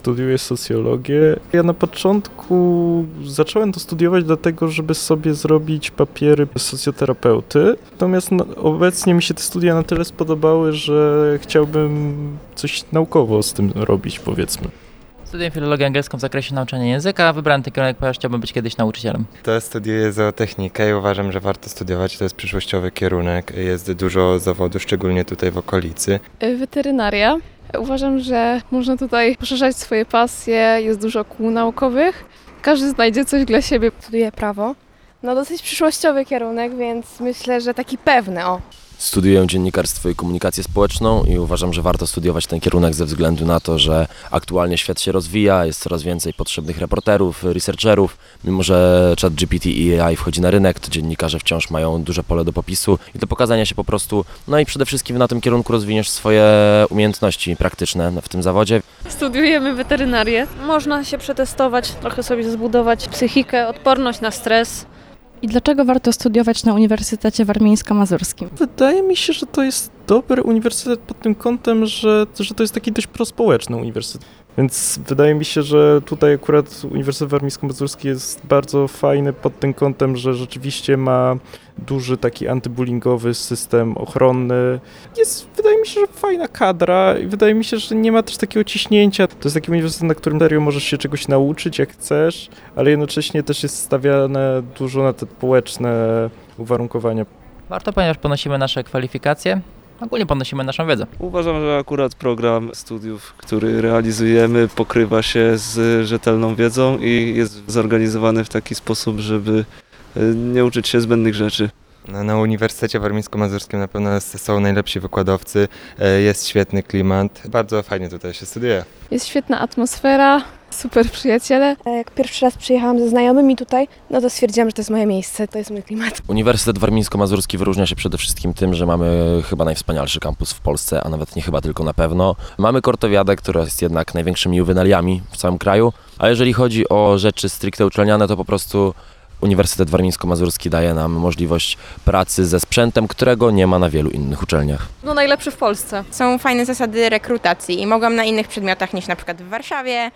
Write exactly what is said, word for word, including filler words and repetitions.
studiuję socjologię. Ja na początku zacząłem to studiować dlatego, żeby sobie zrobić papiery socjoterapeuty. Natomiast no, obecnie mi się te studia na tyle spodobały, że chciałbym coś naukowo z tym robić, powiedzmy. Studiuję filologię angielską w zakresie nauczania języka. Wybrałem ten kierunek, ponieważ chciałbym być kiedyś nauczycielem. To studiuję zootechnikę i uważam, że warto studiować. To jest przyszłościowy kierunek. Jest dużo zawodów, szczególnie tutaj w okolicy. Weterynaria. Uważam, że można tutaj poszerzać swoje pasje, jest dużo kół naukowych. Każdy znajdzie coś dla siebie. Studiuję prawo. No dosyć przyszłościowy kierunek, więc myślę, że taki pewny, o. Studiuję dziennikarstwo i komunikację społeczną i uważam, że warto studiować ten kierunek ze względu na to, że aktualnie świat się rozwija, jest coraz więcej potrzebnych reporterów, researcherów. Mimo że ChatGPT i A I wchodzi na rynek, to dziennikarze wciąż mają duże pole do popisu i do pokazania się po prostu. No i przede wszystkim na tym kierunku rozwiniesz swoje umiejętności praktyczne w tym zawodzie. Studiujemy weterynarię. Można się przetestować, trochę sobie zbudować psychikę, odporność na stres. I dlaczego warto studiować na Uniwersytecie Warmińsko-Mazurskim? Wydaje mi się, że to jest dobry uniwersytet pod tym kątem, że, że to jest taki dość prospołeczny uniwersytet. Więc wydaje mi się, że tutaj akurat Uniwersytet Warmińsko-Mazurski jest bardzo fajny pod tym kątem, że rzeczywiście ma duży taki antybullyingowy system ochronny. Jest, wydaje mi się, że fajna kadra i wydaje mi się, że nie ma też takiego ciśnięcia. To jest taki uniwersytet, na którym serio możesz się czegoś nauczyć jak chcesz, ale jednocześnie też jest stawiane dużo na te społeczne uwarunkowania. Warto, ponieważ ponosimy nasze kwalifikacje. Ogólnie podnosimy naszą wiedzę. Uważam, że akurat program studiów, który realizujemy, pokrywa się z rzetelną wiedzą i jest zorganizowany w taki sposób, żeby nie uczyć się zbędnych rzeczy. No, na Uniwersytecie Warmińsko-Mazurskim na pewno są najlepsi wykładowcy, jest świetny klimat, bardzo fajnie tutaj się studiuje. Jest świetna atmosfera, super przyjaciele. Jak pierwszy raz przyjechałam ze znajomymi tutaj, no to stwierdziłam, że to jest moje miejsce, to jest mój klimat. Uniwersytet Warmińsko-Mazurski wyróżnia się przede wszystkim tym, że mamy chyba najwspanialszy kampus w Polsce, a nawet nie chyba, tylko na pewno. Mamy Kortowiadę, która jest jednak największymi juwenaliami w całym kraju, a jeżeli chodzi o rzeczy stricte uczelniane, to po prostu Uniwersytet Warmińsko-Mazurski daje nam możliwość pracy ze sprzętem, którego nie ma na wielu innych uczelniach. No najlepszy w Polsce. Są fajne zasady rekrutacji i mogłam na innych przedmiotach niż na przykład w Warszawie.